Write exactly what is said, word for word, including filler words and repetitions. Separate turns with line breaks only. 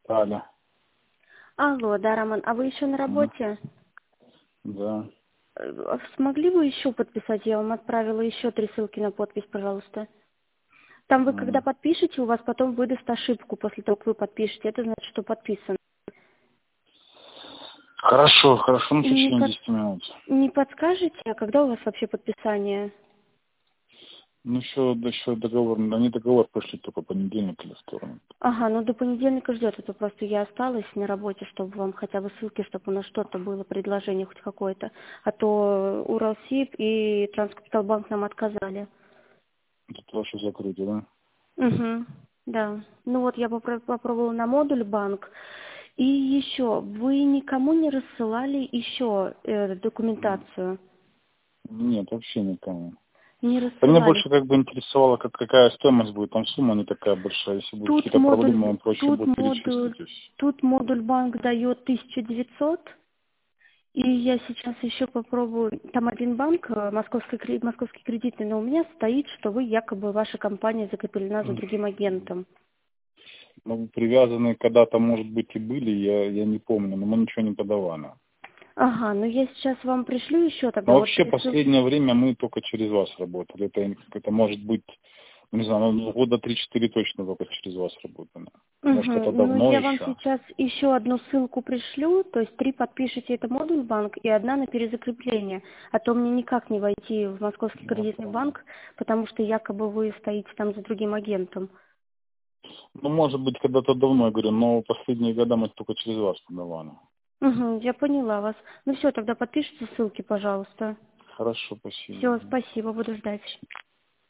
Алло.
Алло, да, Роман, а вы еще на
Мгм.
работе?
Да.
Э, Смогли бы еще подписать? Я вам отправила еще три ссылки на подпись, пожалуйста. Там вы, когда
М.
подпишете, у вас потом выдаст ошибку после того, как вы подпишете. Это значит, что подписан.
Хорошо, хорошо, ну в
Не,
течение
под...
десяти минут.
не подскажете, а когда у вас вообще подписание?
Ну еще, да, еще договор, они договор пришли только понедельник или вторник.
Ага, ну до понедельника ждет. Это просто я осталась на работе, чтобы вам хотя бы ссылки, чтобы у нас что-то было, предложение хоть какое-то. А то Уралсиб и Транскапиталбанк нам отказали.
Тут ваше закрытие, да?
Угу, да. Ну вот я попро- попробовала на модуль банк. И еще, вы никому не рассылали еще э,
М.
документацию?
Нет, вообще никому.
Не
Да меня
рассылали.
больше как бы интересовало, как, какая стоимость будет, там сумма не такая большая. Если будут
Тут
какие-то проблемы,
модуль,
вам проще
тут
будет
модуль,
перечислить и всё.
тут модуль банк дает тысячу девятьсот. И я сейчас еще попробую, там один банк, э, московский, кре- московский кредитный, но у меня стоит, что вы якобы, ваша компания закреплена за
М.
другим агентом.
Ну, привязанные когда-то, может быть, и были, я, я не помню, но мы ничего не подавали.
Ага, ну я сейчас вам пришлю еще
Но
тогда вот
вообще
присыл...
последнее время мы только через вас работали. Это, это может быть, не знаю, ну, года три-четыре точно только через вас работали. Может,
Угу.
это
Ну,
давно
я вам
еще.
сейчас еще одну ссылку пришлю, то есть три подпишите это модуль банк и одна на перезакрепление. А то мне никак не войти в Московский
Я
кредитный
понял.
банк, потому что якобы вы стоите там за другим агентом.
Ну, может быть, когда-то давно, я говорю, но последние года мы только через вас подавали.
Угу, я поняла вас. Ну все, тогда подпишите ссылки, пожалуйста.
Хорошо, спасибо.
Все, спасибо, буду ждать.